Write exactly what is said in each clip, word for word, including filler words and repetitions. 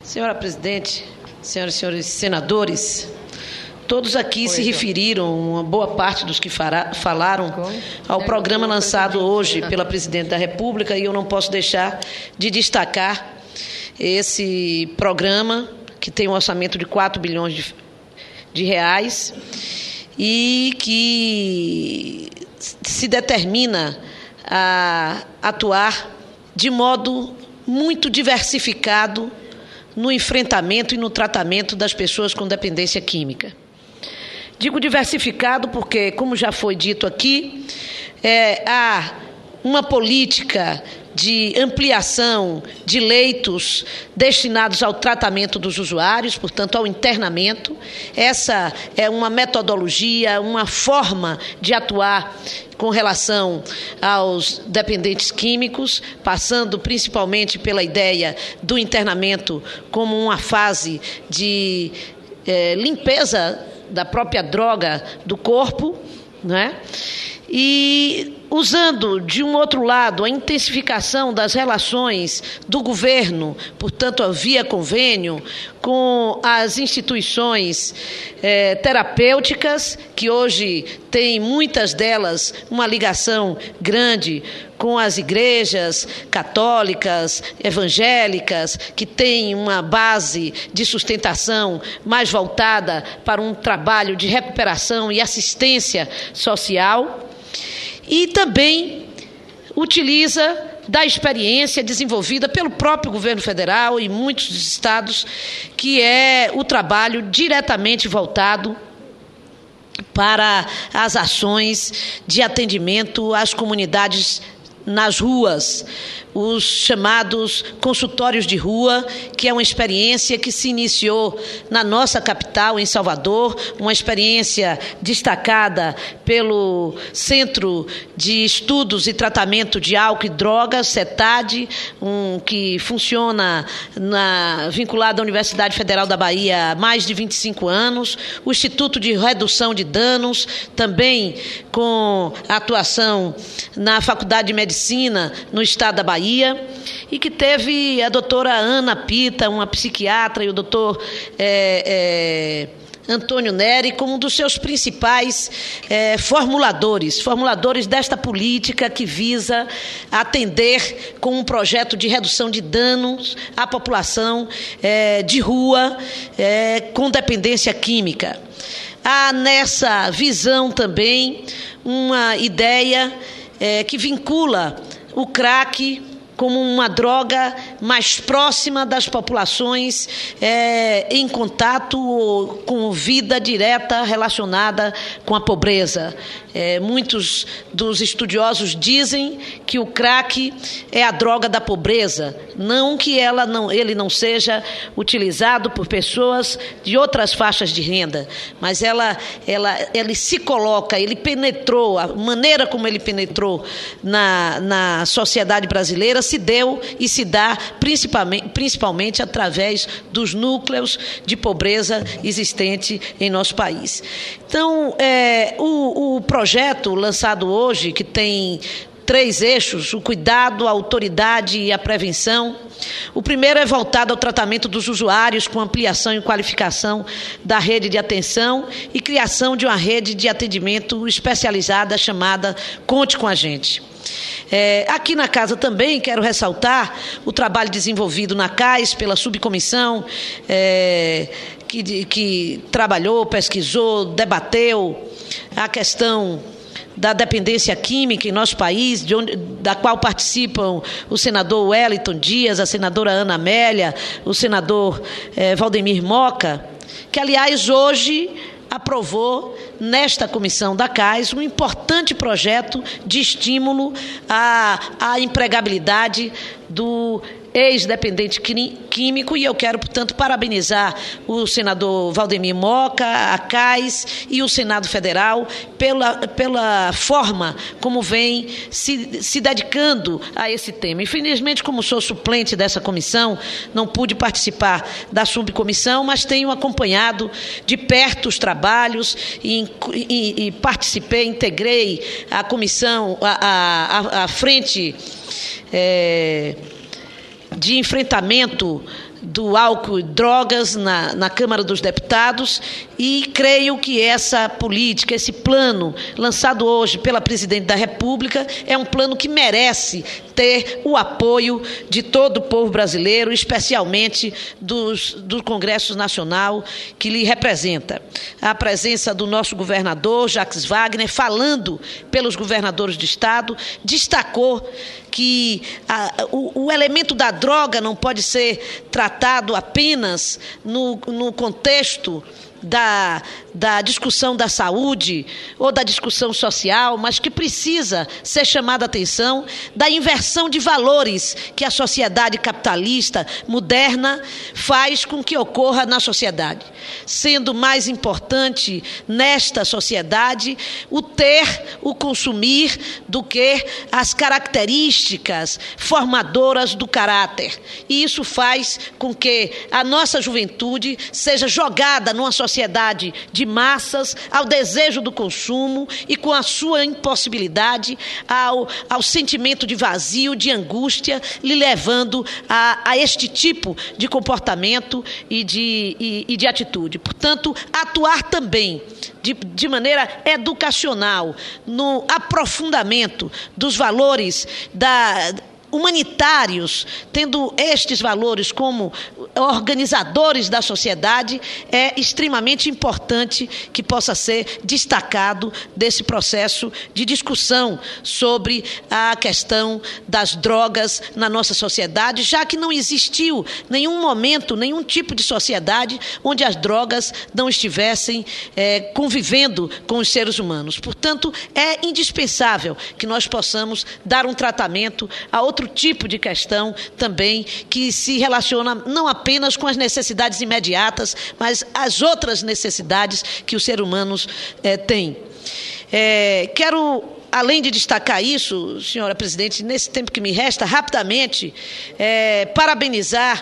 Senhora presidente, senhoras e senhores senadores, todos aqui se referiram, uma boa parte dos que fará, falaram, ao programa lançado hoje pela presidente da República, e eu não posso deixar de destacar esse programa, que tem um orçamento de quatro bilhões de, de reais e que se determina a atuar de modo muito diversificado no enfrentamento e no tratamento das pessoas com dependência química. Digo diversificado porque, como já foi dito aqui, é, há uma política de ampliação de leitos destinados ao tratamento dos usuários, portanto, ao internamento. Essa é uma metodologia, uma forma de atuar com relação aos dependentes químicos, passando principalmente pela ideia do internamento como uma fase de eh, limpeza da própria droga do corpo, né? E usando, de um outro lado, a intensificação das relações do governo, portanto, via convênio, com as instituições eh, terapêuticas, que hoje tem muitas delas uma ligação grande com as igrejas católicas, evangélicas, que têm uma base de sustentação mais voltada para um trabalho de recuperação e assistência social. E também utiliza da experiência desenvolvida pelo próprio governo federal e muitos dos estados, que é o trabalho diretamente voltado para as ações de atendimento às comunidades nas ruas, os chamados consultórios de rua, que é uma experiência que se iniciou na nossa capital, em Salvador, uma experiência destacada pelo Centro de Estudos e Tratamento de Álcool e Drogas, CETAD, um, que funciona na, vinculado à Universidade Federal da Bahia há mais de vinte e cinco anos, o Instituto de Redução de Danos, também com atuação na Faculdade de Medicina no estado da Bahia, e que teve a doutora Ana Pita, uma psiquiatra, e o doutor é, é, Antônio Neri como um dos seus principais é, formuladores, formuladores desta política que visa atender com um projeto de redução de danos à população é, de rua é, com dependência química. Há nessa visão também uma ideia é, que vincula o crack como uma droga mais próxima das populações é, em contato com vida direta relacionada com a pobreza. É, muitos dos estudiosos dizem que o crack é a droga da pobreza, não que ela não, ele não seja utilizado por pessoas de outras faixas de renda, mas ela, ela, ele se coloca, ele penetrou, a maneira como ele penetrou na, na sociedade brasileira se deu e se dá principalmente, principalmente através dos núcleos de pobreza existente em nosso país. Então, é, o, o projeto lançado hoje, que tem três eixos: o cuidado, a autoridade e a prevenção. O primeiro é voltado ao tratamento dos usuários, com ampliação e qualificação da rede de atenção e criação de uma rede de atendimento especializada chamada Conte com a Gente. É, aqui na casa também quero ressaltar o trabalho desenvolvido na C A I S pela subcomissão é, que, que trabalhou, pesquisou, debateu a questão da dependência química em nosso país, de onde, da qual participam o senador Wellington Dias, a senadora Ana Amélia, o senador eh, Valdemir Moca, que, aliás, hoje aprovou, nesta comissão da C A I S, um importante projeto de estímulo à, à empregabilidade do ex-dependente químico, e eu quero, portanto, parabenizar o senador Valdemir Moca, a C A I S e o Senado Federal pela, pela forma como vem se, se dedicando a esse tema. Infelizmente, como sou suplente dessa comissão, não pude participar da subcomissão, mas tenho acompanhado de perto os trabalhos e, e, e participei, integrei a comissão, a, a, a frente é, de enfrentamento do álcool e drogas na, na Câmara dos Deputados, e creio que essa política, esse plano lançado hoje pela Presidente da República é um plano que merece ter o apoio de todo o povo brasileiro, especialmente dos, do Congresso Nacional que lhe representa. A presença do nosso governador, Jacques Wagner, falando pelos governadores de Estado, destacou que a, o, o elemento da droga não pode ser tratado apenas no, no contexto Da, da discussão da saúde ou da discussão social, mas que precisa ser chamada a atenção da inversão de valores que a sociedade capitalista moderna faz com que ocorra na sociedade, sendo mais importante nesta sociedade o ter, o consumir, do que as características formadoras do caráter. E isso faz com que a nossa juventude seja jogada numa sociedade sociedade de massas, ao desejo do consumo e com a sua impossibilidade ao, ao sentimento de vazio, de angústia, lhe levando a, a este tipo de comportamento e de, e, e de atitude. Portanto, atuar também de, de maneira educacional no aprofundamento dos valores da humanitários, tendo estes valores como organizadores da sociedade, é extremamente importante que possa ser destacado desse processo de discussão sobre a questão das drogas na nossa sociedade, já que não existiu nenhum momento, nenhum tipo de sociedade onde as drogas não estivessem é, convivendo com os seres humanos. Portanto, é indispensável que nós possamos dar um tratamento a outro tipo de questão também que se relaciona não apenas com as necessidades imediatas, mas as outras necessidades que os seres humanos eh, têm. É, quero, além de destacar isso, senhora presidente, nesse tempo que me resta, rapidamente, é, parabenizar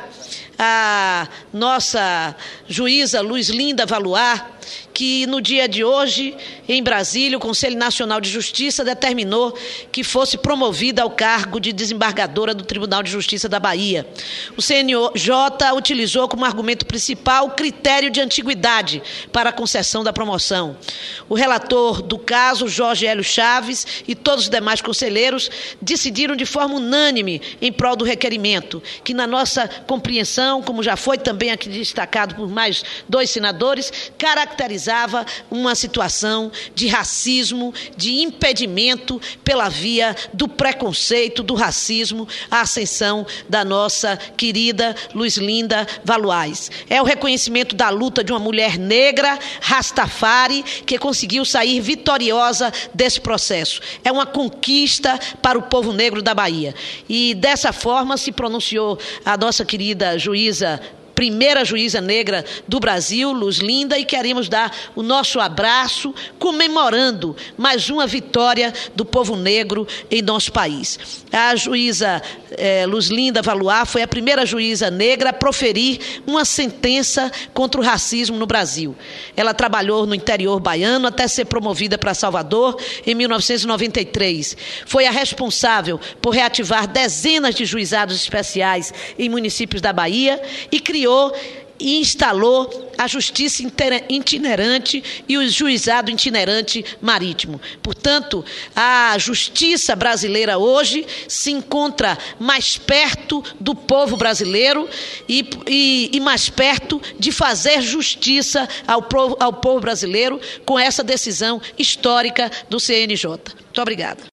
a nossa juíza Luz Linda Valois, que no dia de hoje, em Brasília, o Conselho Nacional de Justiça determinou que fosse promovida ao cargo de desembargadora do Tribunal de Justiça da Bahia. O C N J utilizou como argumento principal o critério de antiguidade para a concessão da promoção. O relator do caso, Jorge Hélio Chaves, e todos os demais conselheiros decidiram de forma unânime em prol do requerimento, que na nossa compreensão, como já foi também aqui destacado por mais dois senadores, caracterizava uma situação de racismo, de impedimento pela via do preconceito, do racismo, à ascensão da nossa querida Luz Linda Valois. É o reconhecimento da luta de uma mulher negra, Rastafari, que conseguiu sair vitoriosa desse processo. É uma conquista para o povo negro da Bahia. E dessa forma se pronunciou a nossa querida juíza, primeira juíza negra do Brasil, Luz Linda, e queremos dar o nosso abraço, comemorando mais uma vitória do povo negro em nosso país. A juíza eh, Luz Linda Valois foi a primeira juíza negra a proferir uma sentença contra o racismo no Brasil. Ela trabalhou no interior baiano até ser promovida para Salvador em mil novecentos e noventa e três. Foi a responsável por reativar dezenas de juizados especiais em municípios da Bahia e criou e instalou a justiça itinerante e o juizado itinerante marítimo. Portanto, a justiça brasileira hoje se encontra mais perto do povo brasileiro e, e, e mais perto de fazer justiça ao povo, ao povo brasileiro com essa decisão histórica do C N J. Muito obrigada.